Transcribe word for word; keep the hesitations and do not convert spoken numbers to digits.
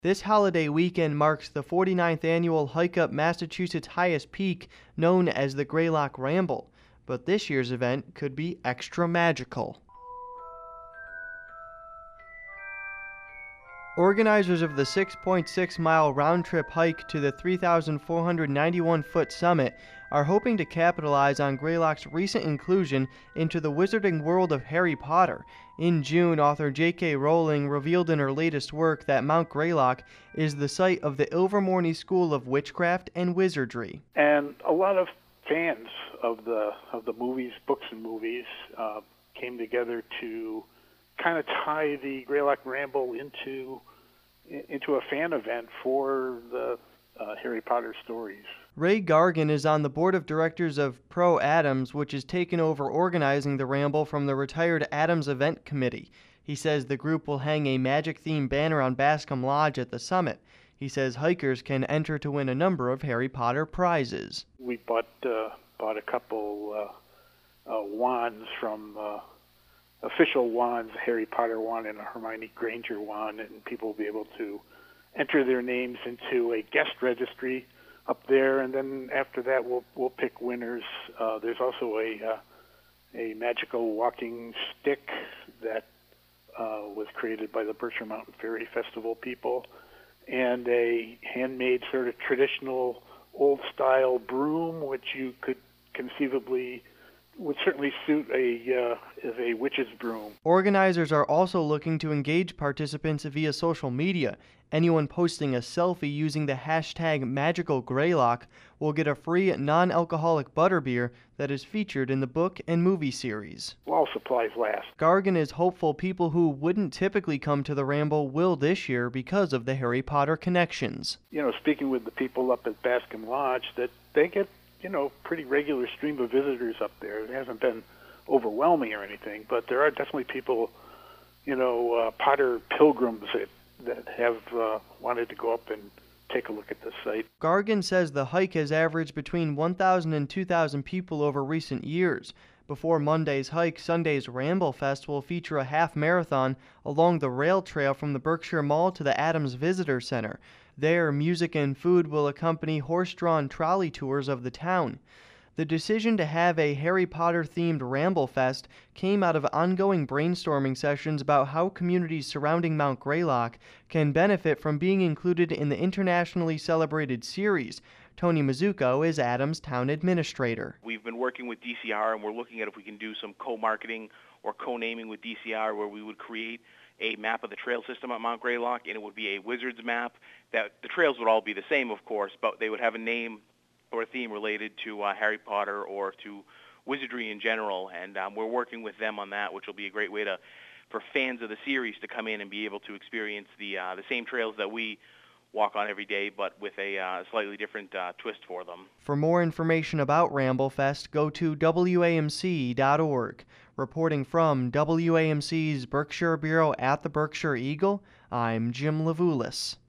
This holiday weekend marks the forty-ninth annual Hike Up Massachusetts' highest peak, known as the Greylock Ramble. But this year's event could be extra magical. Organizers of the six point six mile round-trip hike to the three thousand four hundred ninety-one foot summit are hoping to capitalize on Greylock's recent inclusion into the wizarding world of Harry Potter. In June, author J K. Rowling revealed in her latest work that Mount Greylock is the site of the Ilvermorny School of Witchcraft and Wizardry. And a lot of fans of the of the movies, books and movies, uh, came together to kind of tie the Greylock Ramble into into a fan event for the uh, Harry Potter stories. Ray Gargan is on the board of directors of Pro Adams, which has taken over organizing the Ramble from the retired Adams Event Committee. He says the group will hang a magic-themed banner on Bascom Lodge at the summit. He says hikers can enter to win a number of Harry Potter prizes. We bought uh, bought a couple uh, uh, wands from uh, official wands, a Harry Potter wand and a Hermione Granger wand, and people will be able to enter their names into a guest registry up there, and then after that we'll we'll pick winners. Uh, there's also a uh, a magical walking stick that uh, was created by the Berkshire Mountain Fairy Festival people, and a handmade sort of traditional old-style broom, which you could conceivably would certainly suit a uh, as a witch's broom. Organizers are also looking to engage participants via social media. Anyone posting a selfie using the hashtag MagicalGreylock will get a free non-alcoholic butterbeer that is featured in the book and movie series. While supplies last. Gargan is hopeful people who wouldn't typically come to the Ramble will this year because of the Harry Potter connections. You know, speaking with the people up at Bascom Lodge, that they get, you know, pretty regular stream of visitors up there. It hasn't been overwhelming or anything, but there are definitely people, you know, uh, Potter pilgrims that, that have uh, wanted to go up and take a look at the site. Gargan says the hike has averaged between one thousand and two thousand people over recent years. Before Monday's hike, Sunday's Ramble Fest will feature a half marathon along the rail trail from the Berkshire Mall to the Adams Visitor Center. There, music and food will accompany horse-drawn trolley tours of the town. The decision to have a Harry Potter-themed Ramble Fest came out of ongoing brainstorming sessions about how communities surrounding Mount Greylock can benefit from being included in the internationally celebrated series. Tony Mazzucco is Adams' town administrator. We've been working with D C R, and we're looking at if we can do some co-marketing or co-naming with D C R, where we would create a map of the trail system at Mount Greylock, and it would be a wizard's map. That the trails would all be the same, of course, but they would have a name or a theme related to uh, Harry Potter or to wizardry in general, and um, we're working with them on that, which will be a great way to for fans of the series to come in and be able to experience the uh, the same trails that we walk on every day, but with a uh, slightly different uh, twist for them. For more information about Ramble Fest, go to W A M C dot org. Reporting from W A M C's Berkshire Bureau at the Berkshire Eagle, I'm Jim Levulis.